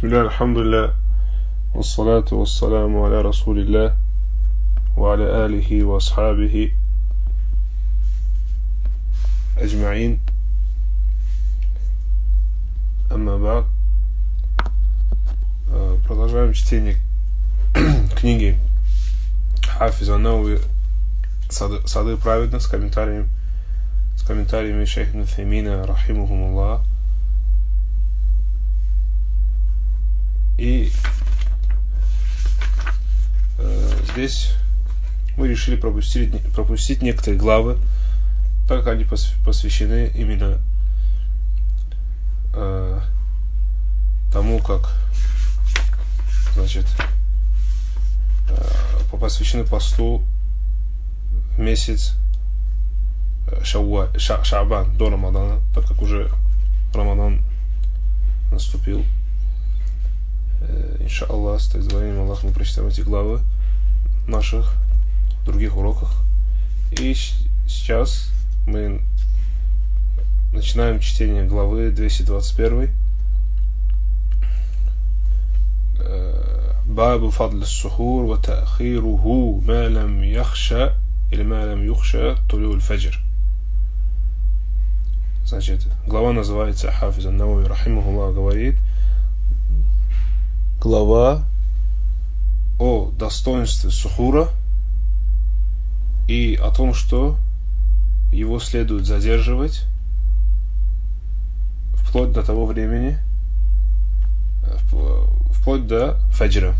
Бисмилля, алхамдулилля, вассалату вассаламу аля расулилля, ва аля алихи ва асхабихи аджмаин. Амма ба'д. Продолжаем чтение книги Хафиза ан-Навави «Сады праведных» с комментариями шейха ибн Утаймина рахимахумуллах. И здесь мы решили пропустить некоторые главы, так как они посвящены именно тому, как, посвящены посту в месяц Ша'бан, до Рамадана, так как уже Рамадан наступил. Инша'Аллах, с дозволением Аллаха, мы прочитаем эти главы в наших других уроках. И сейчас мы начинаем чтение главы 221. Бабу фадл ас-сухур ва та'хируху ма лам яхша или ма лам юхша тулю аль-фаджр. Значит, глава называется Хафиз ан-Навави рахимахуллах говорит: глава о достоинстве сухура и о том, что его следует задерживать вплоть до того времени, вплоть до фаджра,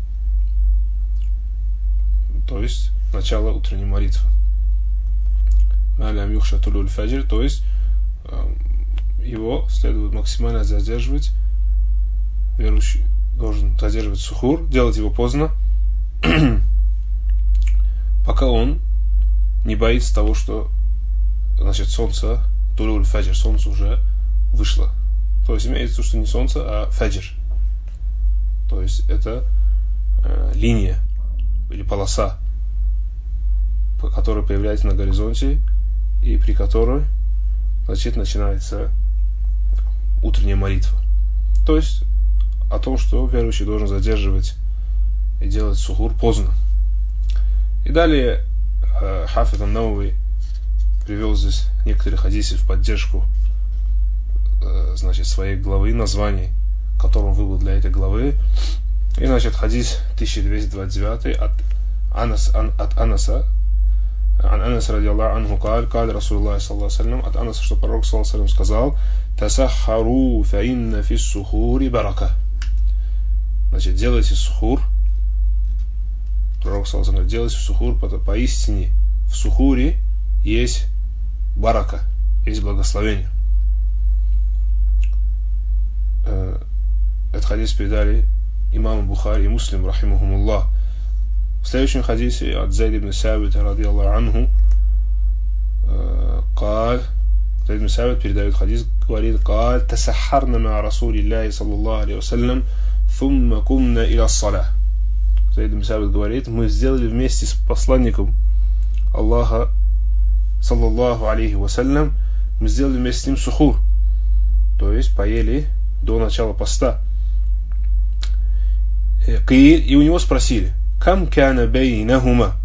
то есть начала утренней молитвы. Малям юхша тулюль фаджр, то есть его следует максимально задерживать. Верующий должен задерживать сухур, делать его поздно, пока он не боится того, что солнце, тулюль фаджр, солнце уже вышло. То есть имеется в виду, что не солнце, а фаджр. То есть это линия или полоса, которая появляется на горизонте и при которой начинается утренняя молитва. То есть о том, что верующий должен задерживать и делать сухур поздно. И далее Хафиз ан-Навави привел здесь некоторые хадисы в поддержку своей главы, названий, которым выбрал для этой главы. И хадис 1229 от Анаса ради Аллаху анху каль Расулуллах саллаллаху алейхи ва саллям, от Анаса, что пророк саллаллаху алейхи ва саллям сказал: тасаххару фа инна фис сухури барака. Делайте сухур. Пророк саллаллаху алейхи ва саллям: делайте сухур, поистине в сухуре есть барака, есть благословение. Этот хадис передали имам Бухари и Муслим рахимахумуллах. В следующем хадисе от Зайд ибн Сабита ради Аллаху анху Зайд ибн Сабит передает хадис, говорит: قال تسحرنا مع رسول الله صلى الله عليه وسلم ثم قمنا إلى الصلاة. Зайд ибн Сабит говорит: мы сделали вместе с посланником Аллаха саллаллаху алейхи вассалям, мы сделали вместе с ним сухур, то есть поели до начала поста. И у него спросили: кам кана бейнахума,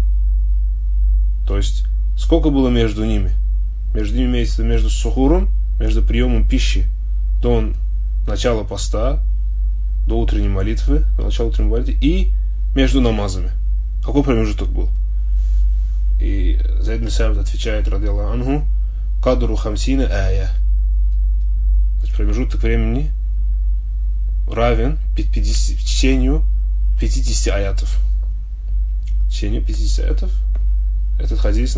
то есть сколько было между ними. Между ними имеется между сухуром, между приемом пищи до начала поста, до утренней молитвы, до начала утренней молитвы, и между намазами. Какой промежуток был? И Зайд ибн Сабит отвечает ради Аллаху анху: кадру хамсина ая. Промежуток времени равен чтению 50 аятов. Чтению 50 аятов. Этот хадис,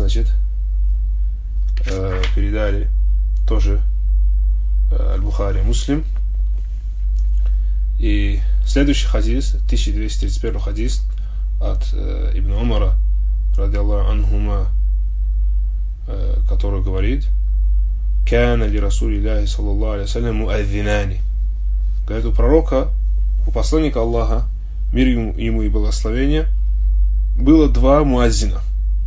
передали тоже Аль-Бухари и Муслим. И следующий хадис, 1231 хадис от Ибн Умара ради Аллаху анхума, который говорит: «Кана ли Расулиллахи саллаллаху алейхи ва саллям муаззинани». Говорит, у пророка, у посланника Аллаха, мир ему и благословение, было два муаззина.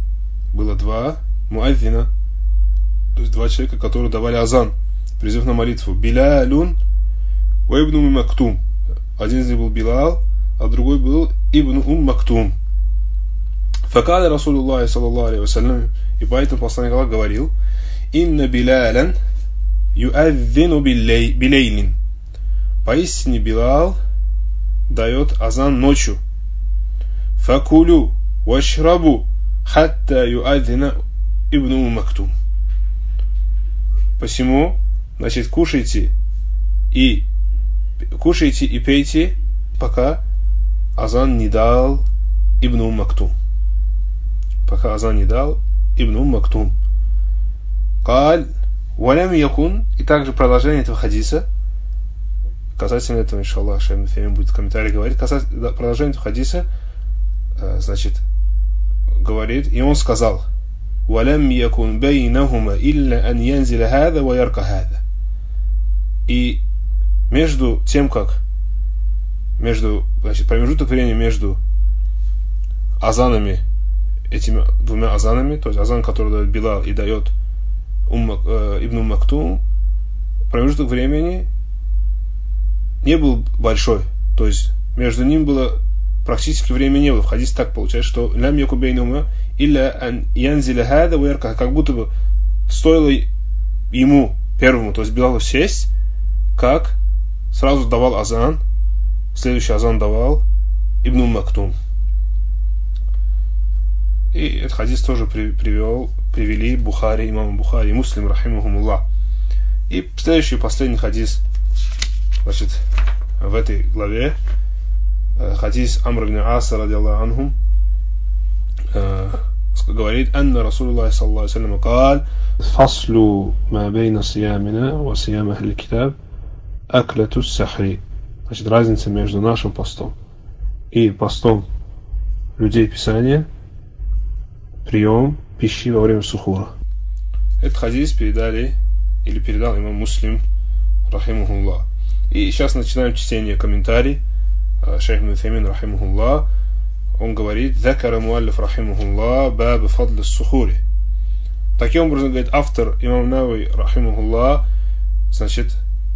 То есть два человека, которые давали азан, призыв на молитву. Билялюн ва ибн Мактум. Один из них был Билал, а другой был Ибн Мактум. Факаля Расулуллахи саллаллаху алейхи вассалям, и поэтому посланник Аллаха говорил: «Инна Билялян юаззину билейлин». Поистине Билал дает азан ночью. Факулю вашрабу хатта юаззина Ибн Мактум. Посему, значит, кушайте и пейте, пока азан не дал Ибн Мактум. Пока азан не дал Ибн Мактум. Каль валям якун. И также продолжение этого хадиса. Касательно этого, иншаллах, Шейх Ибн Утаймин будет в комментарии говорить. Касательно продолжения этого хадиса, значит, говорит, и он сказал: валям якун бейнахума илля ан янзиля хада ва ярка хада. И между тем, как значит, промежуток времени между азанами, этими двумя азанами, то есть азан, который дает Билал и дает Ибн Мактум, промежуток времени не был большой, то есть между ним было практически времени не было. В хадисе так получается, что лям яку бейнахума илля ан янзиля хада ва ярка, как будто бы стоило ему первому, то есть Билалу, сесть, как сразу давал азан, следующий азан давал Ибн Мактум. И этот хадис тоже привели Бухари, имам Бухари и Муслим, рахимахумуллах. И следующий, последний хадис, значит, в этой главе, хадис Амр ибн Аса, радиаллаху анху, говорит: «Анна Расулуллахи саллаллаху алейхи ва саллям каль фаслу ма бейна сиямина ва сиям ахли китаб аклату сахри». Значит, разница между нашим постом и постом людей Писания — прием пищи во время сухура. Этот хадис передал имам Муслим, рахимахуллах. И сейчас начинаем чтение комментарий. Шейх Ибн Утаймин, рахимахуллах, он говорит: «Закара муаллиф, рахимахуллах, баб фадл ас-сухури». Таким образом, говорит автор, имам Навави, рахимахуллах, значит,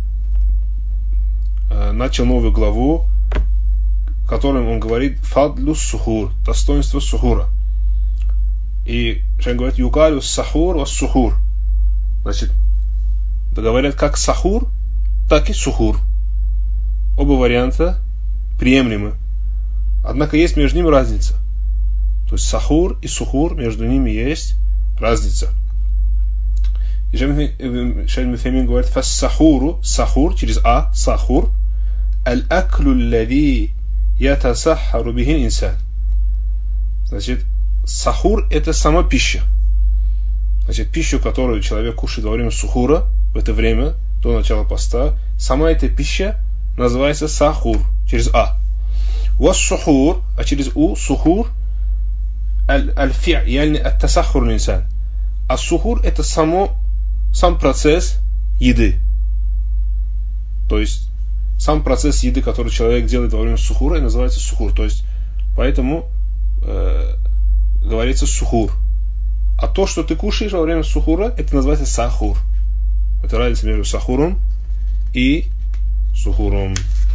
начал новую главу, в которой он говорит фадлу сухур, достоинство сухура. И шейх говорит: юкалю сахур ва сухур. Значит, говорят как сахур, так и сухур. Оба варианта приемлемы. Однако есть между ними разница. То есть сахур и сухур, между ними есть разница. И шейх Ибн Утаймин говорит: фассахуру, сахур через а, сахур, аль-аклю аллади ятасахару бихи инсан. Значит, сахур — это сама пища. Значит, пищу, которую человек кушает во время сухура, в это время, до начала поста, сама эта пища называется сахур, через а. Ва сухур, а через у, сухур, аль-фи', яльни ат-тасахур инсан. А сухур — это сам процесс еды. То есть, сам процесс еды, который человек делает во время сухура, и называется сухур. То есть, поэтому говорится сухур. А то, что ты кушаешь во время сухура, это называется сахур. Это разница между сахуром и сухуром.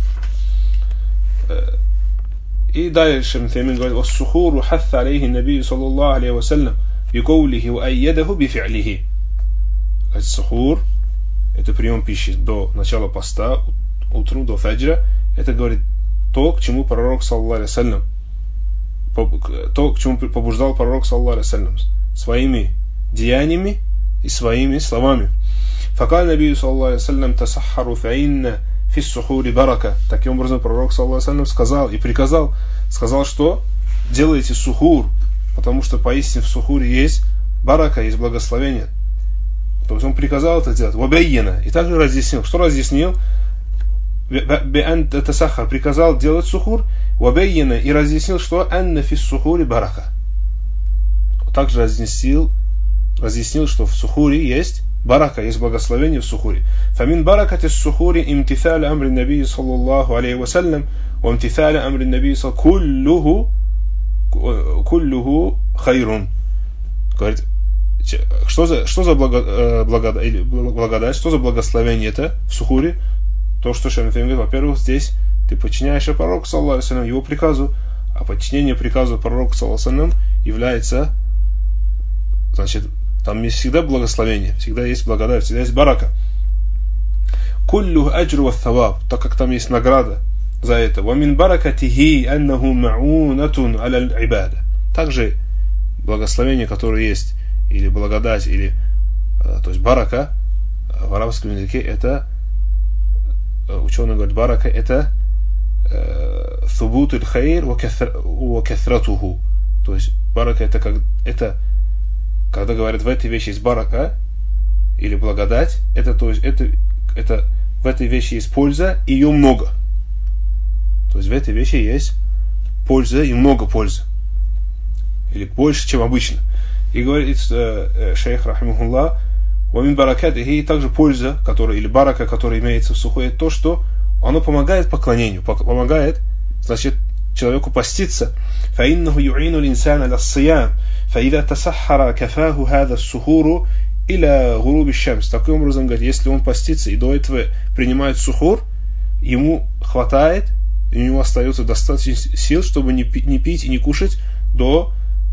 И дальше Ибн Утаймин говорит: «Вассухуру хатта алейхи набий саллаллаху алейхи вассалям бикаулихи ва айядаху бифи'лихи». Сухур — это прием пищи до начала поста, утром, до фаджра. Это говорит то, к чему пророк саллаллаху алейхи вассалям, то, к чему побуждал пророк саллаллаху алейхи вассалям, своими деяниями и своими словами. Факаль набию саллаллаху алейхи вассалям тасахару фаинна фи сухури барака. Таким образом, пророк саллаллаху алейхи вассалям сказал и приказал, что делайте сухур, потому что поистине в сухуре есть барака, есть благословение. То есть он приказал это делать. Вабайена. И также разъяснил. Что разъяснил? Биан тасахар, приказал делать сухур. Вабайена. И разъяснил, что анна фи сухури барака. Также разъяснил, что в сухуре есть барака, есть благословение в сухуре. Фамин баракати сухури имтиталя амри набии саллаллаху алейхи вассалям ва имтиталя амри набии саллаллаху куллуху хайрун. Говорит, что за благодать, что за благословение это в сухуре? То, что Шейх Ибн Утаймин говорит, во-первых, здесь ты подчиняешься пророку, саллаллаху алейхи вассалям, его приказу, а подчинение приказу пророку, саллаллаху алейхи вассалям, является, значит, там есть всегда благословение, всегда есть благодать, всегда есть барака. Куллю аджру ва thawab, так как там есть награда за это. Ва мин баракатихи аннаху ма'унатун аля аль-ибада. Также благословение, которое есть, или благодать, или, то есть барака, в арабском языке это, ученые говорят, барака это thubут аль-хайр ва каthратуху. То есть барака это когда говорят, в этой вещи есть барака, или благодать, это, то есть, это в этой вещи есть польза, и ее много. То есть в этой вещи есть польза и много пользы. Или больше, чем обычно. И говорит шейх рахимахуллах, вамин баракат, и также польза, которая, или барака, которая имеется в сухое, то, что оно помогает поклонению, помогает, значит, человеку поститься. فإنه يعين الإنسان على الصيام فإذا تسحر كفاه هذا السحور إلى غروب الشمس. Таким образом, говорит, если он постится и до этого принимает сухур, ему хватает, у него остается достаточно сил, чтобы не пить и не кушать до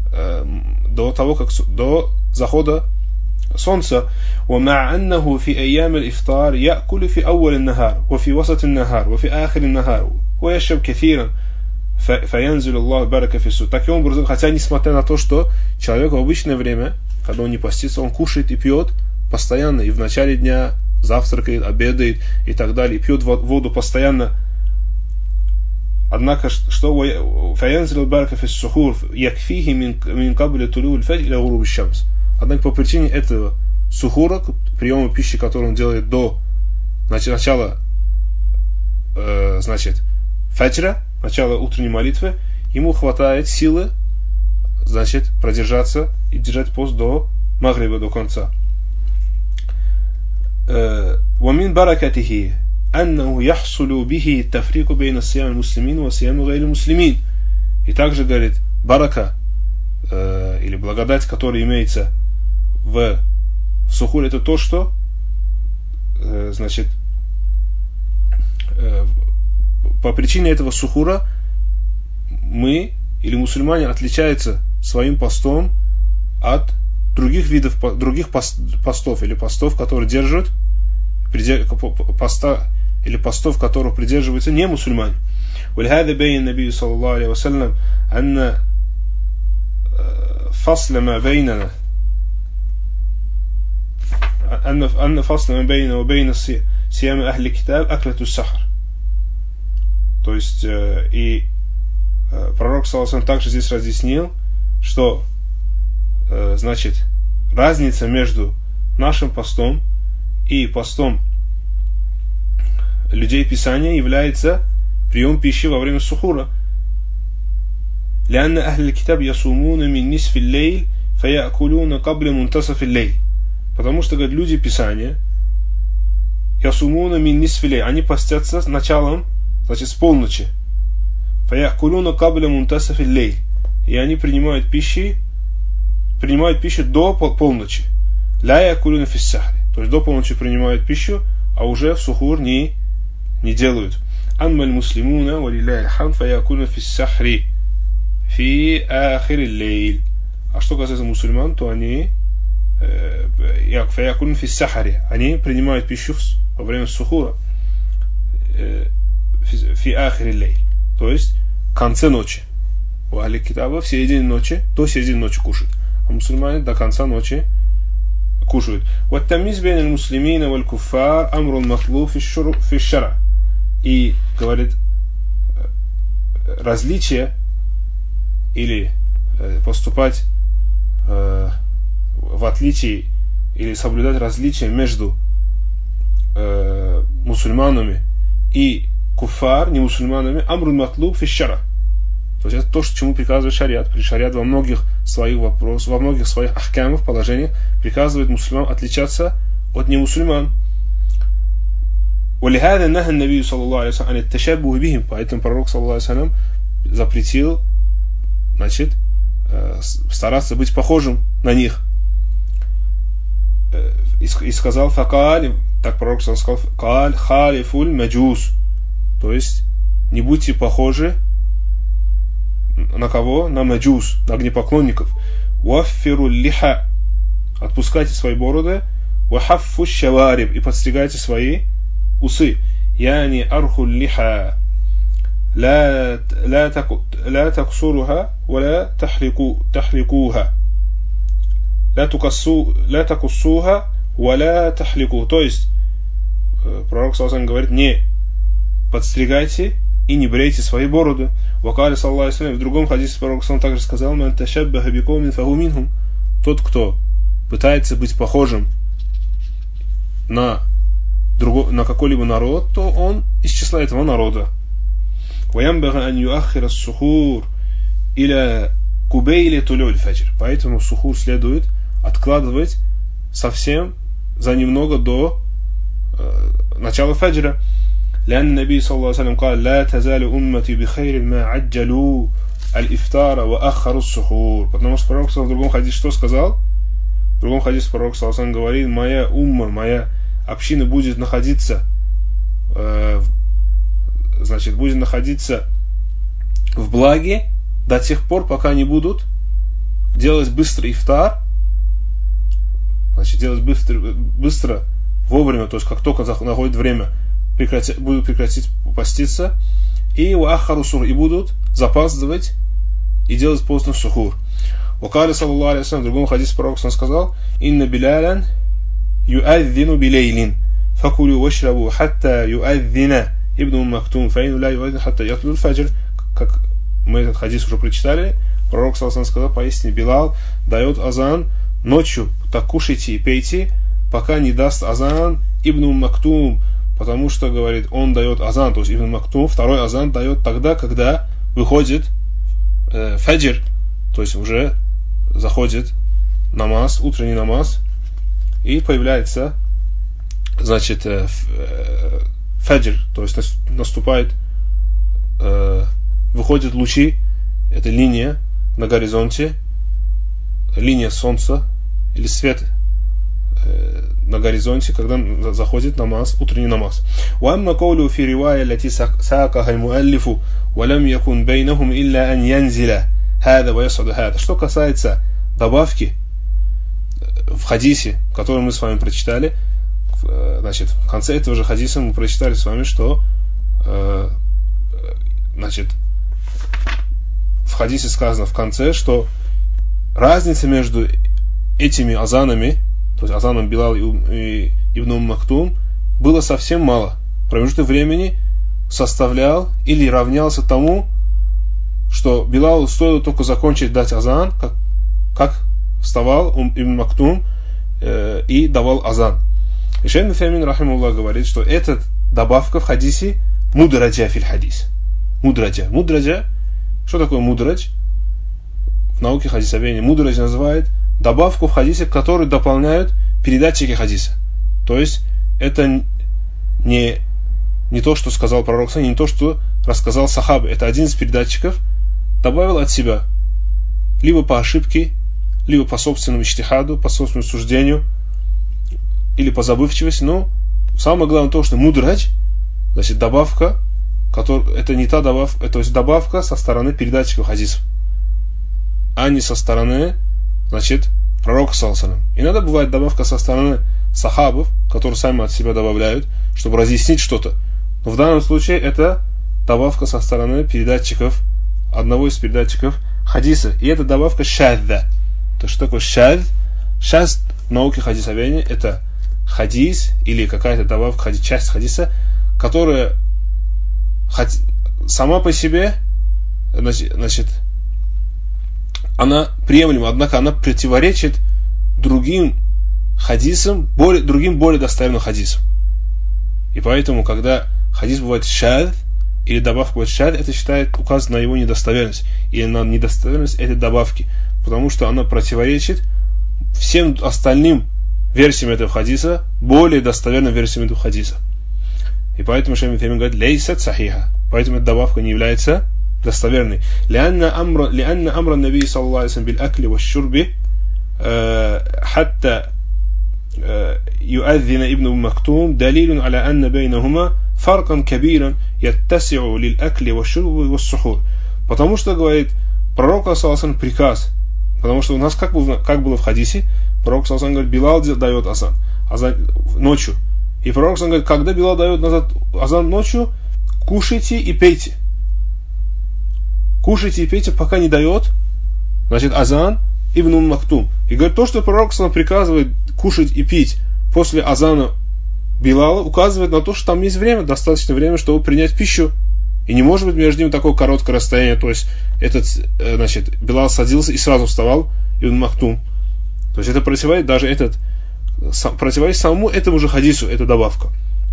того, как до захода солнца. ومع أنه في أيام الإفطار يأكل في أول النهار وفي وسط النهار وفي آخر النهار ويشرب كثيرا فينزل الله بركة في السوء. Таким образом, хотя несмотря на то, что человек в обычное время, когда он не постится, он кушает и пьет постоянно, и в начале дня завтракает, обедает и так далее, и пьет воду постоянно. Однако, что فينزل البركة في السحور يكفيه من قبل طلوع الفجر إلى غروب الشمس. Однако по причине этого сухура, приема пищи, который он делает до начала, значит, фаджра, начала утренней молитвы, ему хватает силы, значит, продержаться и держать пост до магриба, до конца. ومن بركته أنه يحصل به التفريق بين صيام المسلمين وصيام غير المسلمين. И также, говорит, барака, или благодать, которая имеется в сухуре, это то, что, значит, по причине этого сухура мы, или мусульмане, отличаются своим постом от других видов, других постов, или постов, которые держат, поста, или постов, которых придерживаются не мусульмане. ولهذا بين النبي صلى الله عليه وسلم أن فصل ما بيننا أن فصل ما بيننا وبين صيام أهل الكتاب أكلة السحر. То есть, и пророк саллаллаху алейхи также здесь разъяснил, что, значит, разница между нашим постом и постом людей Писания является прием пищи во время сухура. لأن أهل الكتاب يصومون من نصف الليل فيأكلون قبل منتصف الليل. Потому что, говорят, люди Писания يصومون من نصف الليل, они постятся с началом, значит, с полночи. فيأكلون قبل منتصف الليل, и они принимают пищу до полночи. لا يأكلون في السحر, то есть до полночи принимают пищу, а уже в сухур не делают. أما المسلمون ولله الحمد فيأكلون في السحر في آخر الليل. А что касается мусульман, то они فيأكلون في السحر, они принимают пищу во время сухура في آخر الليل, то есть в конце ночи. У ахли китаба в середине ночи, до середины ночи кушают, а мусульмане до конца ночи кушают. والتمييز بين المسلمين والكفار أمر مطلوب في الشرع. И, говорит, различие или поступать в отличие или соблюдать различия между мусульманами и куфар, не мусульманами, амрун матлуб фи шара. То есть это то, чему приказывает шариат. Шариат во многих своих вопросах, во многих своих ахкамах, положениях приказывает мусульманам отличаться от немусульман. ولهذا نهى النبي صلى الله عليه وسلم عن التشبه بهم. Поэтому пророк саллаллаху алейхи ва саллям запретил, значит, стараться быть похожим на них. И сказал факаль, так пророк сказал, каль халифуль маджус, то есть не будьте похожи на кого? На маджус, на огнепоклонников. Уаффиру лиха, отпускайте свои бороды. Вахаффу шавариб, и подстригайте свои усы. Яни арху лиха, لا تقصرها ولا تحلقوها لا تقصوها ولا تحلقوها. То есть пророк саллаллаху говорит: не подстригайте и не брейте свои бороды. Вакали саллаллаху алейхи ва саллям, в другом хадисе пророк саллаллаху также сказал: ман ташаббаха бикауmin фаху минхум. Тот, кто пытается быть похожим на какой-либо народ, то он из числа этого народа. وينبغي أن يؤخر السحور إلى قبيل طلوع الفجر. Поэтому сухур следует откладывать совсем за немного до начала фаджра. لأن النبي صلى الله عليه وسلم قال: لا تزال أمتي بخير ما عجلوا الإفطار وأخروا السحور. Потому что пророк в другом хадисе что сказал? В другом хадисе пророк говорит: моя умма, моя община будет находиться в благе до тех пор, пока не будут делать быстро ифтар, делать быстро вовремя, то есть как только находит время, будут прекратить поститься, и уахару сур, и будут запаздывать и делать поздно сухур. Вакали саллаллаху алейхи ва саллям, в другом хадисе пророк сказал: инна билялян юаддину билейлин факулю вашрабу хатта юаддина Ибн Мактум фаин ля юаддин хатта ятлу фаджр. Как мы этот хадис уже прочитали, пророк саллаллаху алейхи ва саллям сказал: поистине Билал дает азан ночью, так кушайте и пейте, пока не даст азан Ибн Мактум, потому что, говорит, он дает азан, то есть Ибн Мактум второй азан дает тогда, когда выходит фаджр, то есть уже заходит намаз, утренний намаз, и появляется, фаджр, то есть наступает, выходят лучи, это линия на горизонте, линия солнца или свет на горизонте, когда заходит намаз, утренний намаз. وأما قوله في رواية التي ساقها المؤلف ولم يكن بينهم إلا أن ينزل هذا ويصعد هذا. Что касается добавки в хадисе, который мы с вами прочитали, в конце этого же хадиса мы прочитали с вами, что в хадисе сказано в конце, что разница между этими азанами, то есть азаном Билал и Ибн Мактум, было совсем мало. Промежуток времени составлял или равнялся тому, что Билалу стоило только закончить дать азан, как вставал Ибн Мактум и давал азан. И Шейх ибн Утаймин рахимахуллах говорит, что эта добавка в хадисе мудраджа филь хадис. Мудраджа. Что такое мудрадж? В науке хадисоведения мудрадж называют добавку в хадисе, которые дополняют передатчики хадиса. То есть это не то, что сказал пророк, не то, что рассказал сахабы. Это один из передатчиков добавил от себя, либо по ошибке, либо по собственному иджтихаду, по собственному суждению, или по забывчивости. Но самое главное то, что мудрадж, добавка, это не та добавка, то есть добавка со стороны передатчиков хадисов, а не со стороны, пророка саллаллаху алейхи ва саллям. Иногда бывает добавка со стороны сахабов, которые сами от себя добавляют, чтобы разъяснить что-то. Но в данном случае это добавка со стороны передатчиков, одного из передатчиков хадиса. И это добавка шадда. То что такое шадд? Шадд в науке хадисоведения это хадис или какая-то добавка, часть хадиса, которая сама по себе, она приемлема, однако она противоречит другим хадисам, другим более достоверным хадисам. И поэтому, когда хадис бывает шадд, или добавка бывает шадд, это указывает на его недостоверность, или на недостоверность этой добавки, потому что она противоречит всем остальным версиям этого хадиса, более достоверным версиям этого хадиса. И поэтому Шейх ибн Утаймин говорит: лейсат сахиха. Поэтому эта добавка не является достоверной. لأن أمر النبي صلى الله عليه وسلم بالأكل والشرب حتى يؤذن ابن مكتوم دليل على أن بينهما фаркан кабиран яттаси'у лиль акли ва шурби ва сухур. Потому что, говорит, пророк саллаллаху приказ, потому что у нас как было в хадисе, пророк саллаллаху говорит, Билал дает азан ночью. И пророк говорит, когда Билал дает азан ночью, кушайте и пейте. Кушайте и пейте, пока не дает, значит, азан Ибн Мактум. И говорит, то, что пророк приказывает кушать и пить после азана Билала, указывает на то, что там есть время, достаточно время, чтобы принять пищу. И не может быть между ними такое короткое расстояние. То есть, значит, Билал садился и сразу вставал, Ибн Мактум. То есть, это противоречит противоречит самому этому же хадису, эта добавка.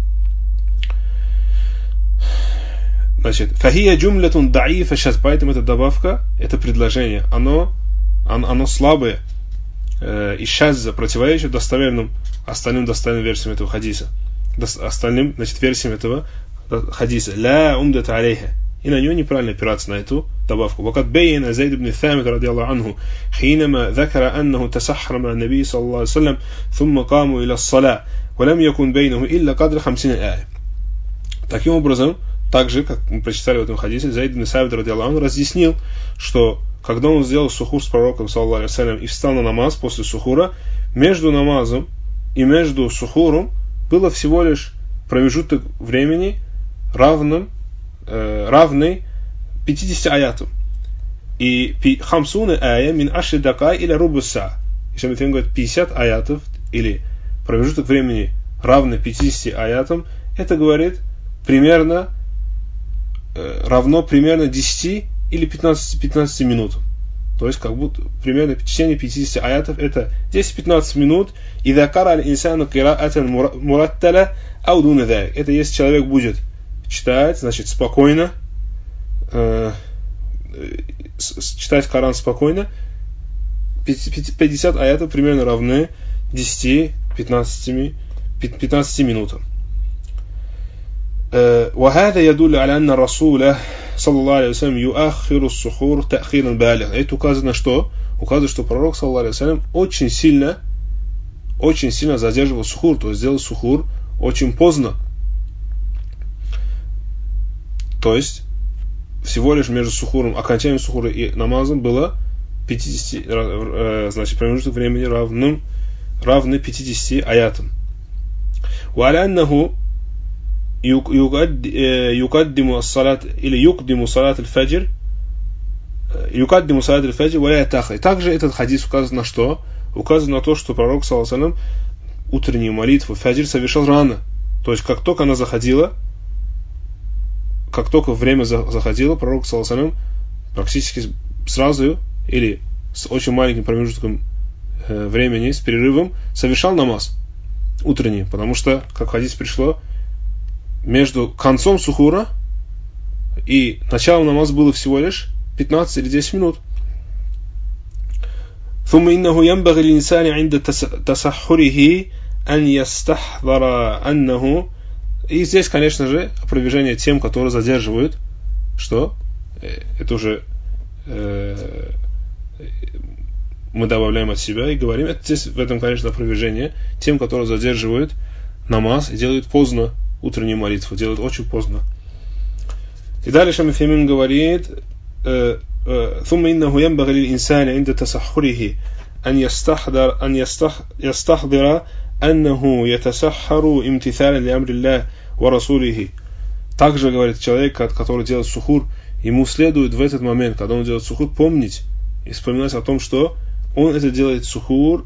Значит, фахия джумлятун даифа, сейчас, поэтому эта добавка, это предложение, оно слабое, и шазза противоречит остальным достоверным версиям этого хадиса. Остальным, значит, версиям этого хадиса. Ля умдата алейха. И на него неправильно опираться, на эту добавку. وقد بين زيد بن ثابت رضي الله عنه حينما ذكر أنه تسحر مع النبي صلى الله عليه وسلم ثم قاموا إلى الصلاة ولم يكن بينه إلا قدر 50 آية. Таким образом, так же, как мы прочитали в этом хадисе, Зайд ибн Сабит радиаллаху анху разъяснил, что когда он сделал сухур с пророком саллаллаху алейхи ва саллям и встал на намаз после сухура, между намазом и между сухуром было всего лишь промежуток времени равный 50 аятам. И хамсуна ая мин ашри дакай или рубуса. Если мы говорим 50 аятов или промежуток времени равный 50 аятам, это говорит равно примерно 10 или 15 минутам. То есть, как будто примерно чтение 50 аятов это 10-15 минут. И дакара аль-инсану кираатан муратталя аудуна дак. Это если человек будет читать, значит, спокойно, читать Коран спокойно, 50 аятов примерно равны 10-15 минутам. وهذا يدل على أن الرسول صلى الله عليه وسلم يؤخر السحور تأخيرا بالغا. Это указано, что пророк саллаллаху алейхи ва саллям очень сильно задерживал сухур, то есть сделал сухур очень поздно. То есть всего лишь между сухуром, окончанием сухура и намазом было 50, значит, промежуток времени равный 50 аятам. وعلى أنه يقدم الصلاة или يقدم صلاة الفجر ولا يتأخر. Также этот хадис указывает на что? Указывает на то, что пророк саллаллаху алейхи ва саллям утреннюю молитву фаджр совершал рано. То есть как только время заходило, пророк саллаллаху алейхи ва саллям практически сразу или с очень маленьким промежутком времени, с перерывом, совершал намаз утренний, потому что, как в хадисе пришло, между концом сухура и началом намаза было всего лишь 15 или 10 минут. ثم إنه ينبغي للإنسان عند تسحره أن يستحضر أنه. И здесь, конечно же, опровержение тем, которые задерживают, что это уже мы добавляем от себя и говорим, это здесь в этом, конечно, опровержение тем, которые задерживают намаз и делают поздно утреннюю молитву, делают очень поздно. И далее Шейх Утаймин говорит: ثم إنه ينبغي للإنسان عند تسحره أن يستحضر أنه يتسحر امتثالا لأمر الله ورسوله. Также, говорит, человек, который делает сухур, ему следует в этот момент, когда он делает сухур, помнить и вспоминать о том, что он это делает сухур,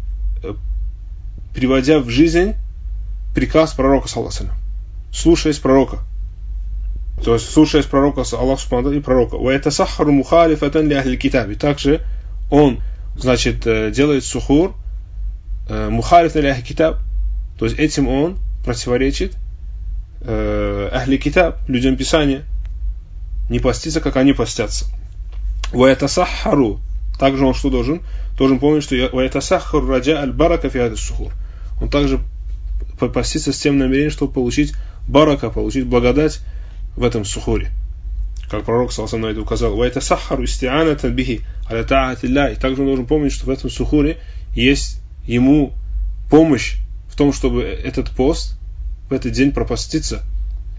приводя в жизнь приказ пророка, саллаллаху алейхи ва саллям, слушаясь пророка. То есть, слушаясь пророка, Аллах субхану и пророка. وَيَتَسَحَّرُ مُخَالِفَةً لِأَهْلِ الْكِتَابِ. Также он, значит, делает сухур мухалиф ля ахли китаб, то есть этим он противоречит ахли китаб, людям Писания, не поститься, как они постятся. وَيَتَسَحَّرُ. Также он что должен помнить, что وَيَتَسَحَّرُ رَجَاءَ الْبَرَكَ فِي هَذَا السُّحُورِ. Он также постится с тем намерением, чтобы получить барака, получить благодать в этом сухуре. Как пророк саллаллаху алейхи ва саллям указал: وَيَتَسَحَّرُ إِسْتِعَانَةً بِهِ عَلَى طَاعَةِ اللَّهِ. И также он должен помнить, что в этом сухуре есть ему помощь в том, чтобы этот пост в этот день пропаститься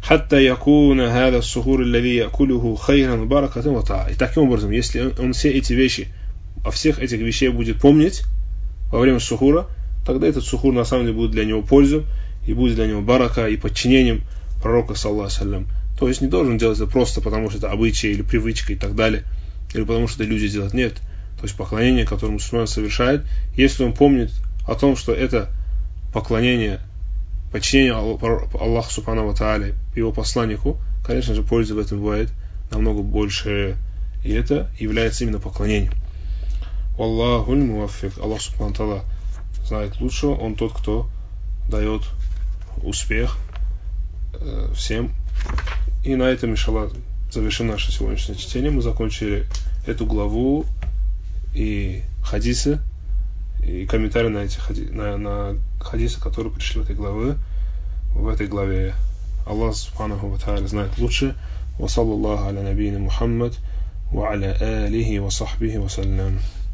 حتى يكون هذا السحور الذي يأكله خيرا وبركة وطاعة. И таким образом, если он все эти вещи, о всех этих вещей будет помнить во время сухура, тогда этот сухур на самом деле будет для него пользу, и будет для него барака, и подчинением пророка, саллаллаху алейхи ва саллям. То есть не должен делать это просто потому, что это обычай или привычка и так далее, или потому, что это люди делают. Нет. То есть поклонение, которое мусульманин совершает, если он помнит о том, что это поклонение, подчинение Аллаху субхану ва тааля, его посланнику, конечно же, пользы в этом бывает намного больше, и это является именно поклонением. Аллаху муаффик. Аллах субхану ва тааля знает лучше, он тот, кто дает успех всем. И на этом, иншаллах, завершим наше сегодняшнее чтение. Мы закончили эту главу и хадисы, и комментарии на эти на хадисы, которые пришли в этой главе. Аллах субханаху ва тааля знает лучше. Ва саллаллаху аля набийна Мухаммад ва аля алихи ва сахбихи ва саллям.